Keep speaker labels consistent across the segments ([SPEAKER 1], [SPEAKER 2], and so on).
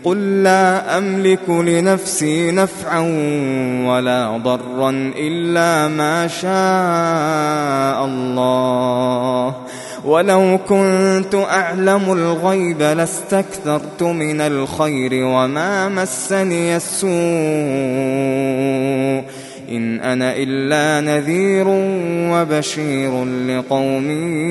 [SPEAKER 1] قل لا أملك لنفسي نفعا ولا ضرا إلا ما شاء الله، ولو كنت أعلم الغيب لاستكثرت من الخير وما مسني السوء، إن أنا إلا نذير وبشير لقوم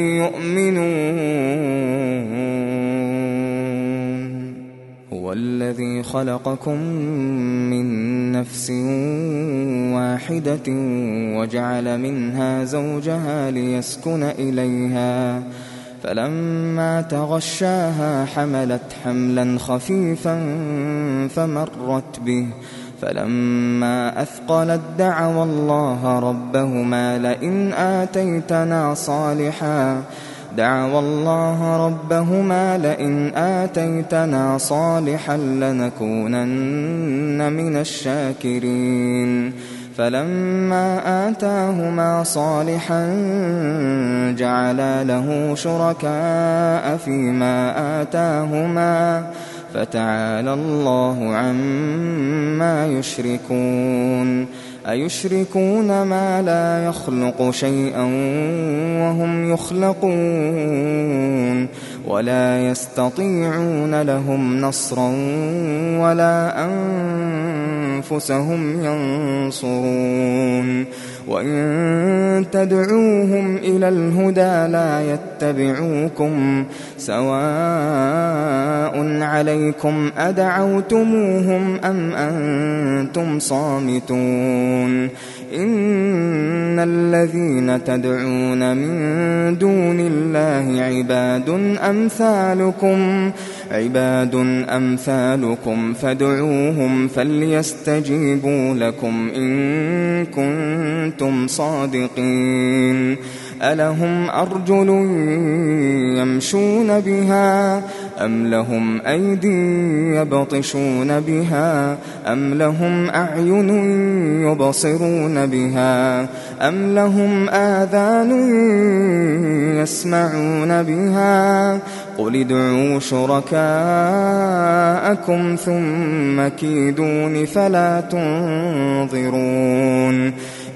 [SPEAKER 1] يؤمنون. هو الذي خلقكم من نفس واحدة وجعل منها زوجها ليسكن إليها، فلما تغشاها حملت حملا خفيفا فمرت به، فلما أثقلت دعوا الله ربهما لئن آتيتنا صالحا لنكونن من الشاكرين. فلما آتاهما صالحا جعلا له شركاء فيما آتاهما، فتعالى الله عما يشركون. أيشركون ما لا يخلق شيئا وهم يخلقون، ولا يستطيعون لهم نصرا ولا أنفسهم ينصرون. وإن تدعوهم إلى الهدى لا يتبعوكم، سواء عليكم أدعوتموهم أم أنتم صامتون. إن الذين تدعون من دون الله عباد أمثالكم فادعوهم فليستجيبوا لكم إن كنتم صادقين. ألهم أرجل يمشون بها أم لهم أيدي يبطشون بها أم لهم أعين يبصرون بها أم لهم آذان يسمعون بها؟ قل ادعوا شركاءكم ثم كيدون فلا تنظرون.